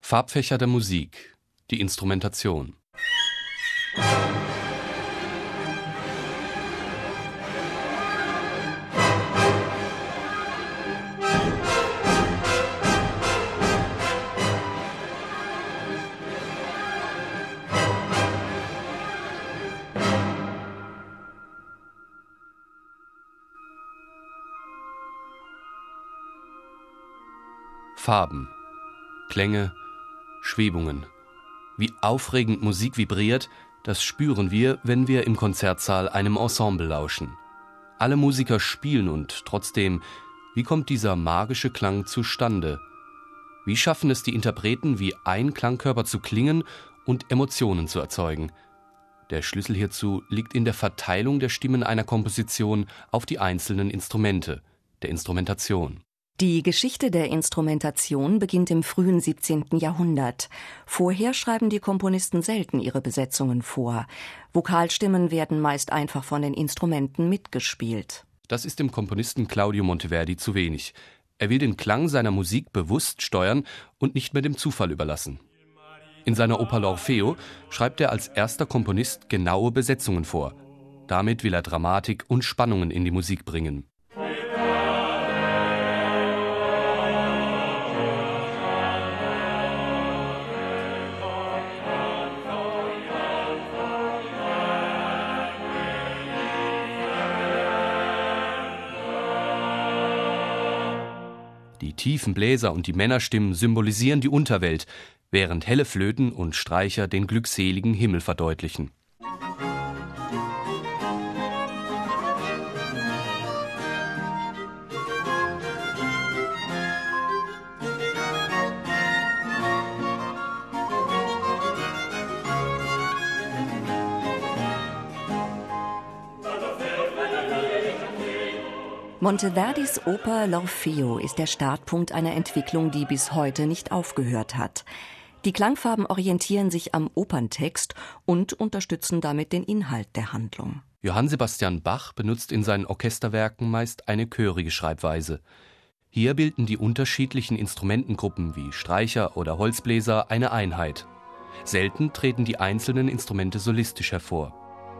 Farbfächer der Musik, die Instrumentation. Farben, Klänge, Schwebungen. Wie aufregend Musik vibriert, das spüren wir, wenn wir im Konzertsaal einem Ensemble lauschen. Alle Musiker spielen und trotzdem, wie kommt dieser magische Klang zustande? Wie schaffen es die Interpreten, wie ein Klangkörper zu klingen und Emotionen zu erzeugen? Der Schlüssel hierzu liegt in der Verteilung der Stimmen einer Komposition auf die einzelnen Instrumente, der Instrumentation. Die Geschichte der Instrumentation beginnt im frühen 17. Jahrhundert. Vorher schreiben die Komponisten selten ihre Besetzungen vor. Vokalstimmen werden meist einfach von den Instrumenten mitgespielt. Das ist dem Komponisten Claudio Monteverdi zu wenig. Er will den Klang seiner Musik bewusst steuern und nicht mehr dem Zufall überlassen. In seiner Oper L'Orfeo schreibt er als erster Komponist genaue Besetzungen vor. Damit will er Dramatik und Spannungen in die Musik bringen. Die tiefen Bläser und die Männerstimmen symbolisieren die Unterwelt, während helle Flöten und Streicher den glückseligen Himmel verdeutlichen. Monteverdis Oper L'Orfeo ist der Startpunkt einer Entwicklung, die bis heute nicht aufgehört hat. Die Klangfarben orientieren sich am Operntext und unterstützen damit den Inhalt der Handlung. Johann Sebastian Bach benutzt in seinen Orchesterwerken meist eine chörige Schreibweise. Hier bilden die unterschiedlichen Instrumentengruppen wie Streicher oder Holzbläser eine Einheit. Selten treten die einzelnen Instrumente solistisch hervor.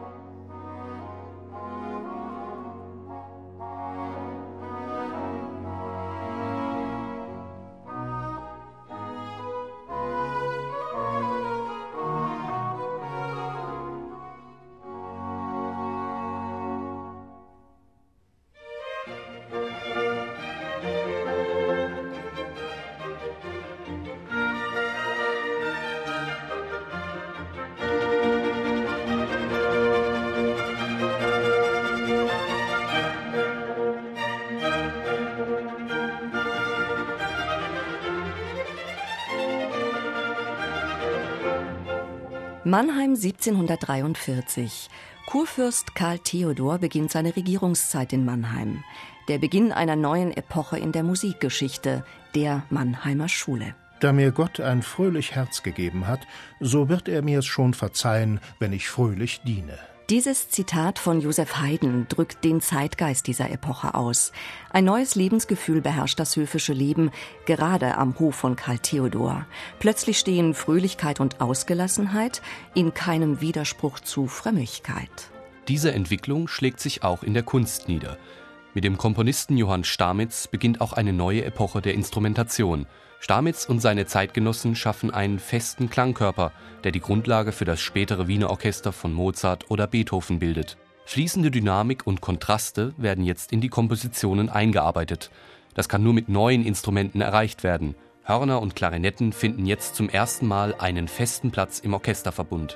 Mannheim 1743. Kurfürst Karl Theodor beginnt seine Regierungszeit in Mannheim. Der Beginn einer neuen Epoche in der Musikgeschichte, der Mannheimer Schule. Da mir Gott ein fröhlich Herz gegeben hat, so wird er mir es schon verzeihen, wenn ich fröhlich diene. Dieses Zitat von Joseph Haydn drückt den Zeitgeist dieser Epoche aus. Ein neues Lebensgefühl beherrscht das höfische Leben, gerade am Hof von Karl Theodor. Plötzlich stehen Fröhlichkeit und Ausgelassenheit in keinem Widerspruch zu Frömmigkeit. Diese Entwicklung schlägt sich auch in der Kunst nieder. Mit dem Komponisten Johann Stamitz beginnt auch eine neue Epoche der Instrumentation. Stamitz und seine Zeitgenossen schaffen einen festen Klangkörper, der die Grundlage für das spätere Wiener Orchester von Mozart oder Beethoven bildet. Fließende Dynamik und Kontraste werden jetzt in die Kompositionen eingearbeitet. Das kann nur mit neuen Instrumenten erreicht werden. Hörner und Klarinetten finden jetzt zum ersten Mal einen festen Platz im Orchesterverbund.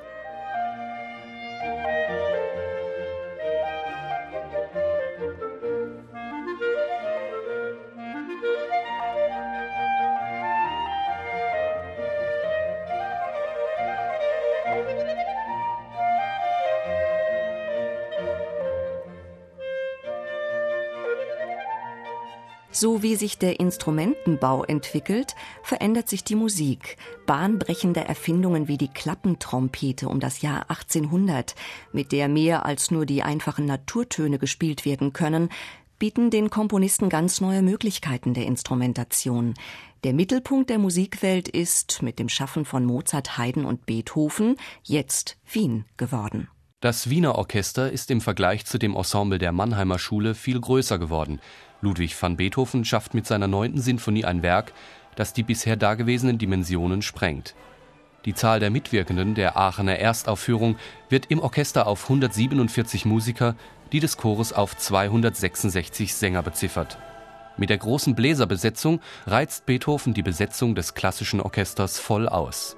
So wie sich der Instrumentenbau entwickelt, verändert sich die Musik. Bahnbrechende Erfindungen wie die Klappentrompete um das Jahr 1800, mit der mehr als nur die einfachen Naturtöne gespielt werden können, bieten den Komponisten ganz neue Möglichkeiten der Instrumentation. Der Mittelpunkt der Musikwelt ist mit dem Schaffen von Mozart, Haydn und Beethoven jetzt Wien geworden. Das Wiener Orchester ist im Vergleich zu dem Ensemble der Mannheimer Schule viel größer geworden. Ludwig van Beethoven schafft mit seiner 9. Sinfonie ein Werk, das die bisher dagewesenen Dimensionen sprengt. Die Zahl der Mitwirkenden der Aachener Erstaufführung wird im Orchester auf 147 Musiker, die des Chores auf 266 Sänger beziffert. Mit der großen Bläserbesetzung reizt Beethoven die Besetzung des klassischen Orchesters voll aus.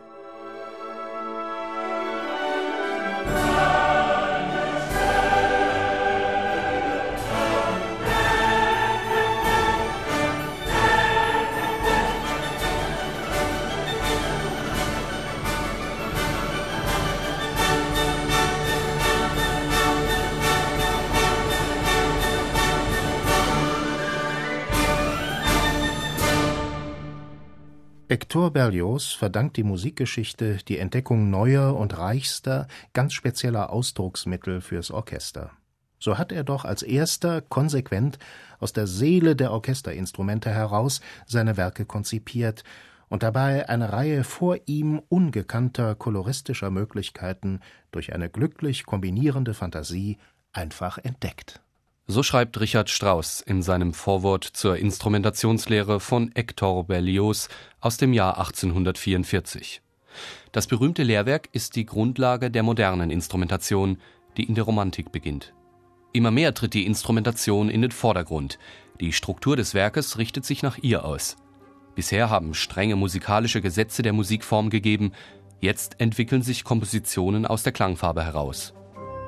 Hector Berlioz verdankt die Musikgeschichte die Entdeckung neuer und reichster, ganz spezieller Ausdrucksmittel fürs Orchester. So hat er doch als erster konsequent aus der Seele der Orchesterinstrumente heraus seine Werke konzipiert und dabei eine Reihe vor ihm ungekannter koloristischer Möglichkeiten durch eine glücklich kombinierende Fantasie einfach entdeckt. So schreibt Richard Strauss in seinem Vorwort zur Instrumentationslehre von Hector Berlioz aus dem Jahr 1844. Das berühmte Lehrwerk ist die Grundlage der modernen Instrumentation, die in der Romantik beginnt. Immer mehr tritt die Instrumentation in den Vordergrund. Die Struktur des Werkes richtet sich nach ihr aus. Bisher haben strenge musikalische Gesetze der Musikform gegeben, jetzt entwickeln sich Kompositionen aus der Klangfarbe heraus.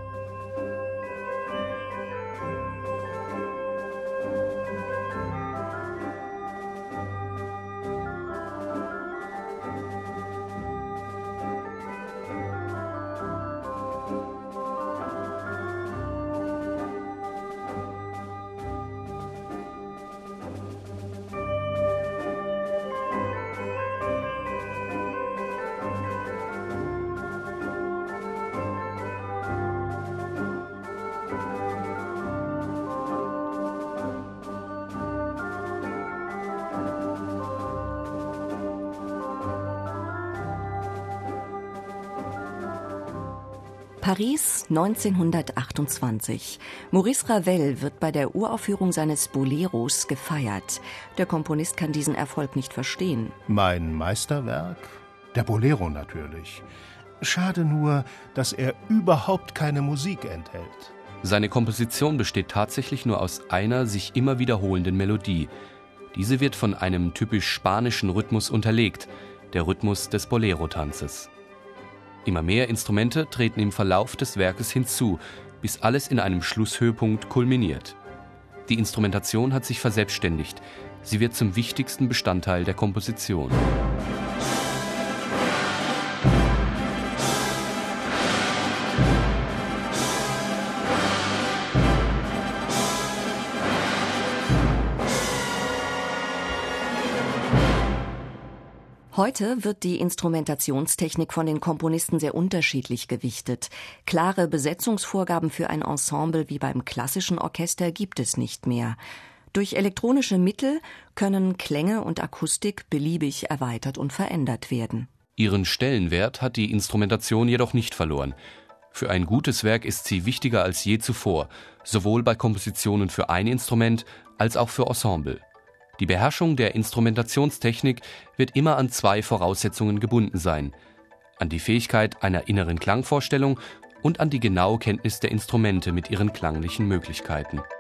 Paris 1928. Maurice Ravel wird bei der Uraufführung seines Boleros gefeiert. Der Komponist kann diesen Erfolg nicht verstehen. Mein Meisterwerk? Der Bolero natürlich. Schade nur, dass er überhaupt keine Musik enthält. Seine Komposition besteht tatsächlich nur aus einer sich immer wiederholenden Melodie. Diese wird von einem typisch spanischen Rhythmus unterlegt, der Rhythmus des Bolero-Tanzes. Immer mehr Instrumente treten im Verlauf des Werkes hinzu, bis alles in einem Schlusshöhepunkt kulminiert. Die Instrumentation hat sich verselbstständigt. Sie wird zum wichtigsten Bestandteil der Komposition. Heute wird die Instrumentationstechnik von den Komponisten sehr unterschiedlich gewichtet. Klare Besetzungsvorgaben für ein Ensemble wie beim klassischen Orchester gibt es nicht mehr. Durch elektronische Mittel können Klänge und Akustik beliebig erweitert und verändert werden. Ihren Stellenwert hat die Instrumentation jedoch nicht verloren. Für ein gutes Werk ist sie wichtiger als je zuvor, sowohl bei Kompositionen für ein Instrument als auch für Ensemble. Die Beherrschung der Instrumentationstechnik wird immer an zwei Voraussetzungen gebunden sein: an die Fähigkeit einer inneren Klangvorstellung und an die genaue Kenntnis der Instrumente mit ihren klanglichen Möglichkeiten.